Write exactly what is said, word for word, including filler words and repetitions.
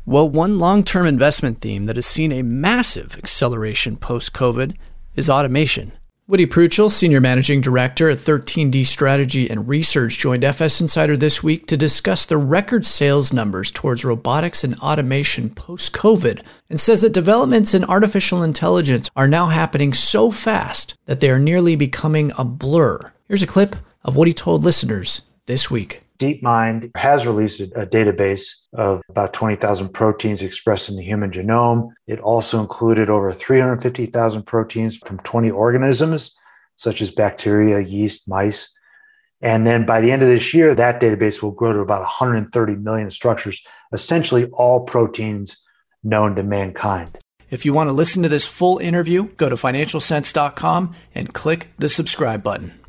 Well, one long-term investment theme that has seen a massive acceleration post-COVID is automation. Woody Pruchel, Senior Managing Director at thirteen D Strategy and Research, joined F S Insider this week to discuss the record sales numbers towards robotics and automation post-COVID, and says that developments in artificial intelligence are now happening so fast that they are nearly becoming a blur. Here's a clip of what he told listeners this week. DeepMind has released a database of about twenty thousand proteins expressed in the human genome. It also included over three hundred fifty thousand proteins from twenty organisms, such as bacteria, yeast, mice. And then by the end of this year, that database will grow to about one hundred thirty million structures, essentially all proteins known to mankind. If you want to listen to this full interview, go to financial sense dot com and click the subscribe button.